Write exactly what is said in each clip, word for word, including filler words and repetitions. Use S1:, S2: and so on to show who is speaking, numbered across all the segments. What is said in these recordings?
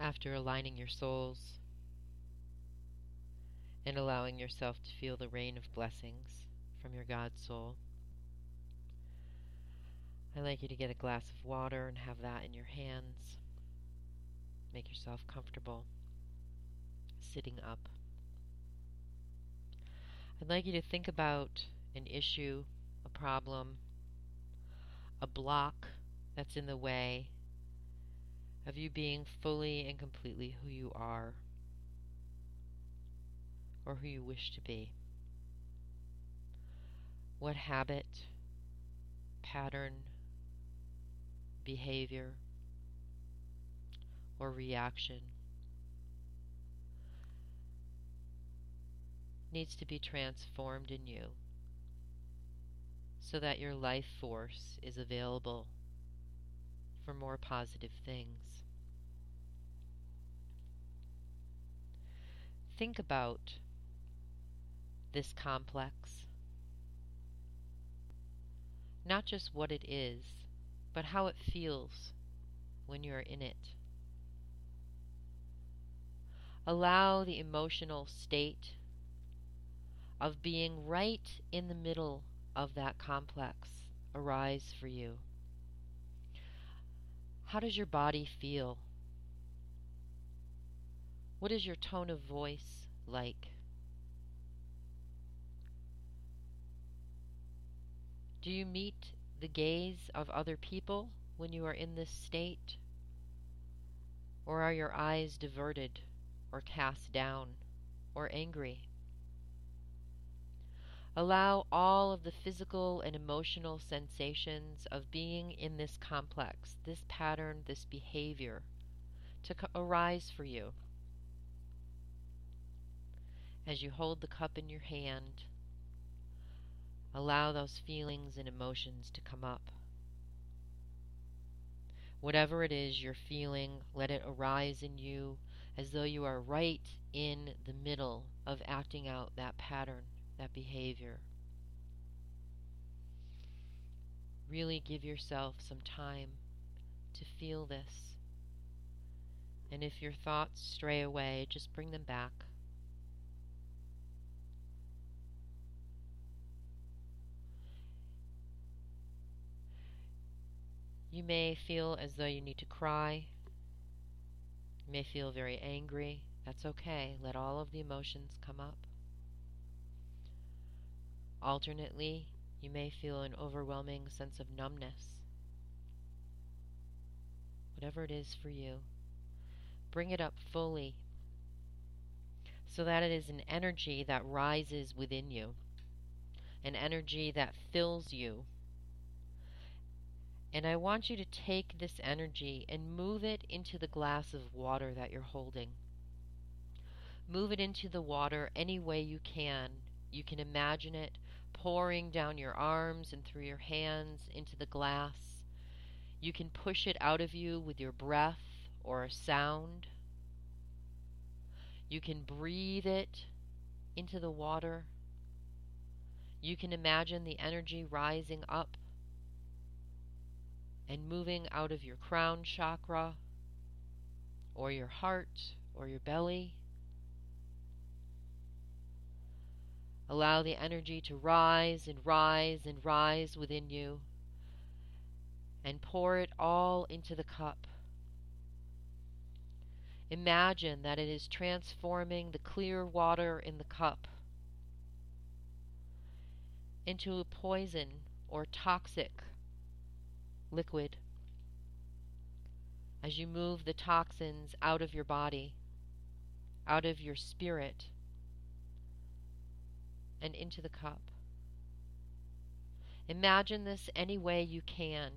S1: After aligning your souls and allowing yourself to feel the rain of blessings from your God soul, I'd like you to get a glass of water and have that in your hands. Make yourself comfortable sitting up. I'd like you to think about an issue, a problem, a block that's in the way of you being fully and completely who you are or who you wish to be. What habit, pattern, behavior, or reaction needs to be transformed in you so that your life force is available for more positive things. Think about this complex, not just what it is, but how it feels when you're in it. Allow the emotional state of being right in the middle of that complex arise for you. How does your body feel? What is your tone of voice like? Do you meet the gaze of other people when you are in this state? Or are your eyes diverted or cast down or angry? Allow all of the physical and emotional sensations of being in this complex, this pattern, this behavior, to co- arise for you. As you hold the cup in your hand, allow those feelings and emotions to come up. Whatever it is you're feeling, let it arise in you as though you are right in the middle of acting out that pattern, that behavior. Really give yourself some time to feel this. And if your thoughts stray away, just bring them back. You may feel as though you need to cry. You may feel very angry. That's okay. Let all of the emotions come up. Alternately, you may feel an overwhelming sense of numbness. Whatever it is for you, bring it up fully so that it is an energy that rises within you, an energy that fills you. And I want you to take this energy and move it into the glass of water that you're holding. Move it into the water any way you can. You can imagine it pouring down your arms and through your hands into the glass. You can push it out of you with your breath or a sound. You can breathe it into the water. You can imagine the energy rising up and moving out of your crown chakra or your heart or your belly. Allow the energy to rise and rise and rise within you and pour it all into the cup. Imagine that it is transforming the clear water in the cup into a poison or toxic liquid as you move the toxins out of your body, out of your spirit, and into the cup. Imagine this any way you can.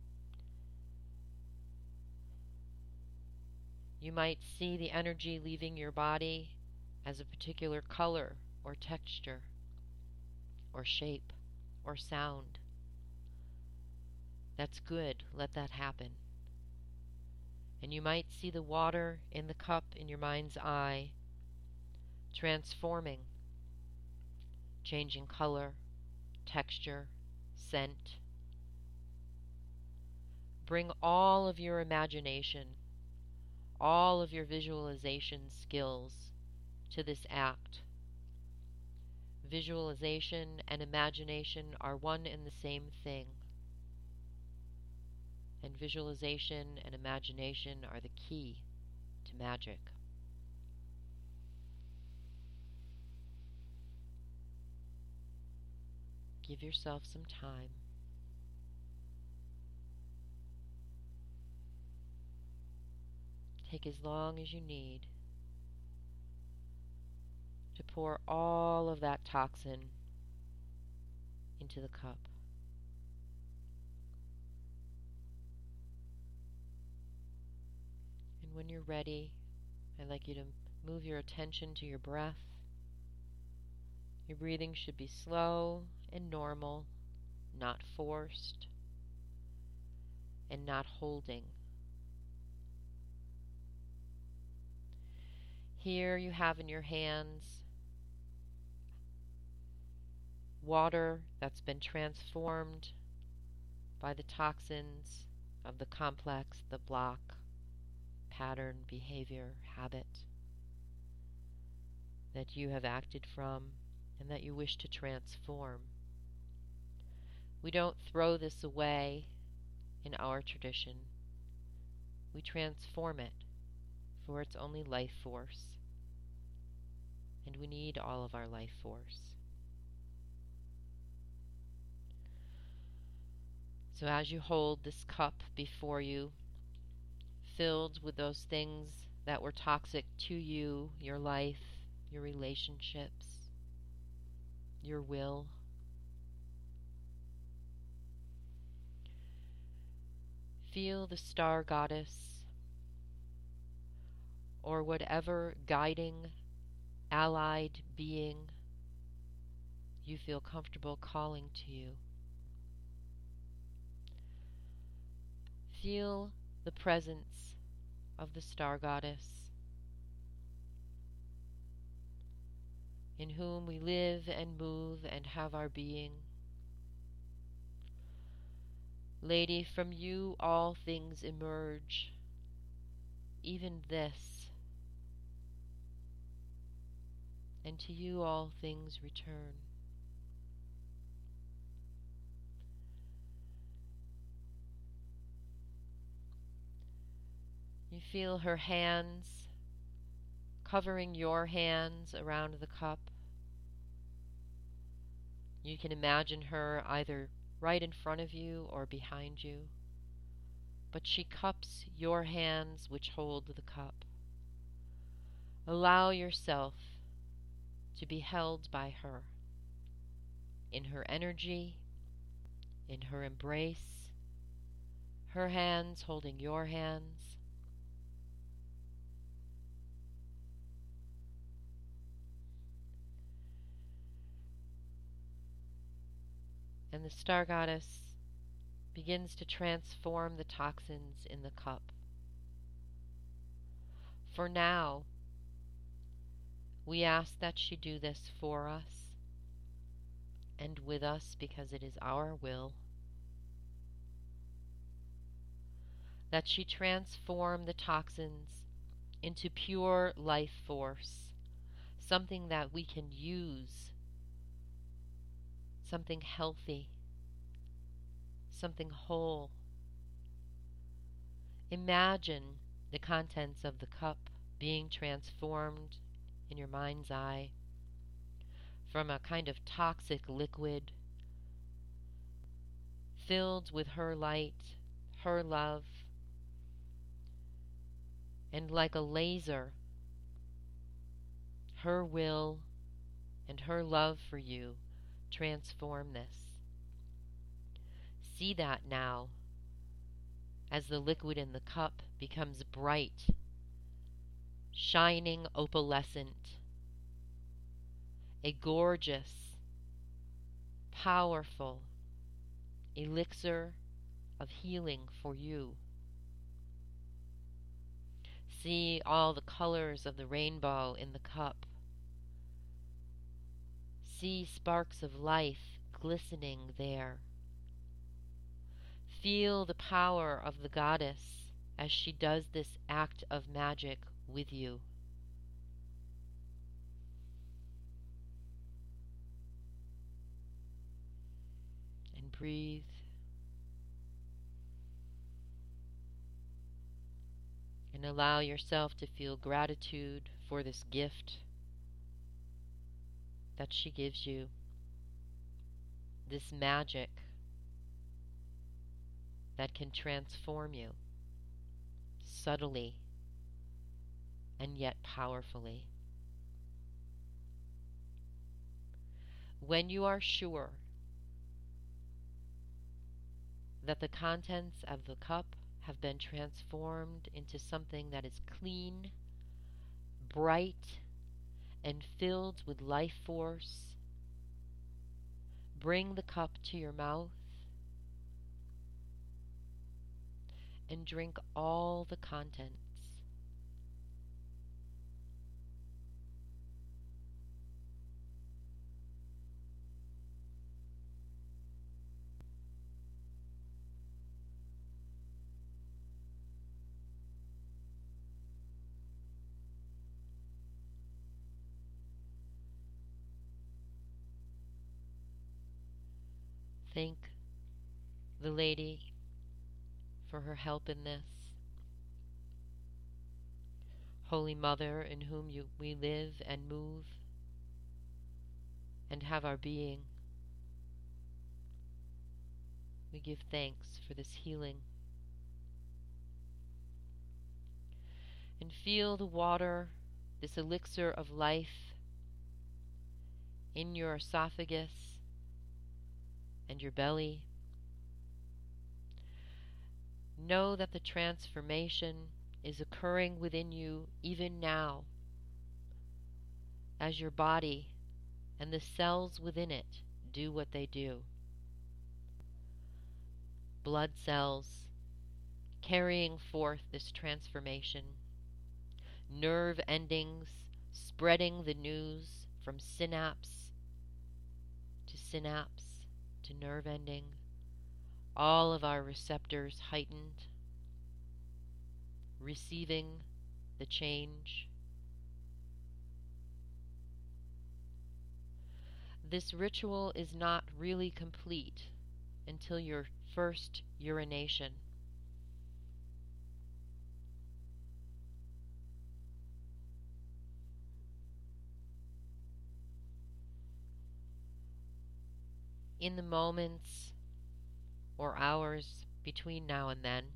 S1: You might see the energy leaving your body as a particular color or texture or shape or sound. That's good. Let that happen. And you might see the water in the cup in your mind's eye transforming, changing color, texture, scent. Bring all of your imagination, all of your visualization skills to this act. Visualization and imagination are one and the same thing. And visualization and imagination are the key to magic. Give yourself some time. Take as long as you need to pour all of that toxin into the cup. And when you're ready, I'd like you to move your attention to your breath. Your breathing should be slow and normal, not forced, and not holding. Here you have in your hands water that's been transformed by the toxins of the complex, the block, pattern, behavior, habit that you have acted from and that you wish to transform. We don't throw this away in our tradition. We transform it for its only life force. And we need all of our life force. So as you hold this cup before you, filled with those things that were toxic to you, your life, your relationships, your will, feel the star goddess or whatever guiding, allied being you feel comfortable calling to you. Feel the presence of the star goddess in whom we live and move and have our being. Lady, from you all things emerge, even this, and to you all things return. You feel her hands covering your hands around the cup. You can imagine her either right in front of you or behind you, but she cups your hands which hold the cup. Allow yourself to be held by her, in her energy, in her embrace, her hands holding your hands. And the star goddess begins to transform the toxins in the cup. For now, we ask that she do this for us and with us because it is our will. That she transform the toxins into pure life force, something that we can use, something healthy, something whole. Imagine the contents of the cup being transformed in your mind's eye from a kind of toxic liquid filled with her light, her love, and like a laser, her will and her love for you transform this. See that now as the liquid in the cup becomes bright, shining opalescent, a gorgeous, powerful elixir of healing for you. See all the colors of the rainbow in the cup. See sparks of life glistening there. Feel the power of the goddess as she does this act of magic with you. And breathe. And allow yourself to feel gratitude for this gift that she gives you, this magic that can transform you subtly and yet powerfully. When you are sure that the contents of the cup have been transformed into something that is clean, bright, and filled with life force, bring the cup to your mouth and drink all the contents. Thank the lady for her help in this. Holy Mother, in whom you, we live and move and have our being, we give thanks for this healing. And feel the water, this elixir of life, in your esophagus and your belly. Know that the transformation is occurring within you even now, as your body and the cells within it do what they do. Blood cells carrying forth this transformation, nerve endings spreading the news from synapse to synapse to nerve ending, all of our receptors heightened, receiving the change. This ritual is not really complete until your first urination. In the moments or hours between now and then,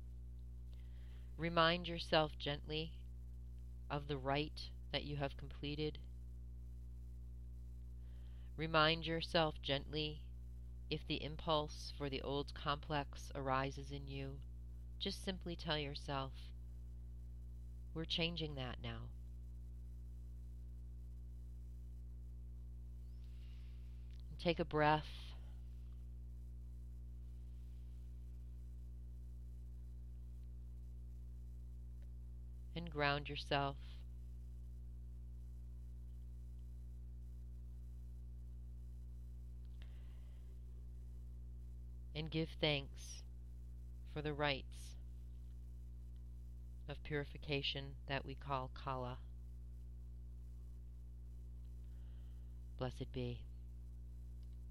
S1: remind yourself gently of the rite that you have completed. Remind yourself gently if the impulse for the old complex arises in you. Just simply tell yourself, we're changing that now. And take a breath. And ground yourself. And give thanks for the rites of purification that we call Kala. Blessed be.